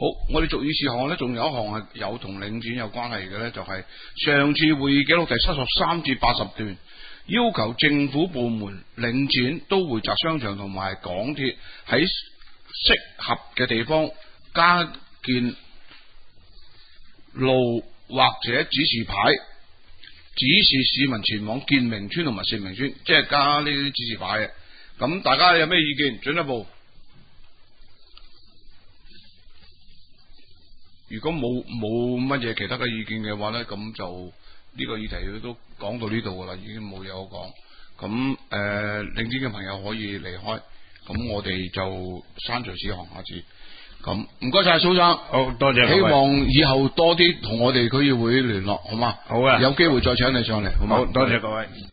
我哋續議事項咧，仲有一項係有同領展有關係嘅咧，就係上次會議記錄第73至80段，要求政府部門、領展、都會集商場同埋港鐵喺適合嘅地方加建路或者指示牌，指示市民前往建明村同埋善明村，即係加呢啲指示牌嘅。咁大家有咩意見？進一步，如果冇乜嘢其他嘅意見嘅話咧，咁就呢個議題都講到呢度噶啦，已經冇嘢好講。咁領展嘅朋友可以離開，咁我哋就刪除此項下次。咁唔該晒蘇生， 好多謝。 希望以後多啲同我哋區議會聯絡，好嘛？ 好啊， 有機會再請你上嚟，好嘛？ 好多謝各位。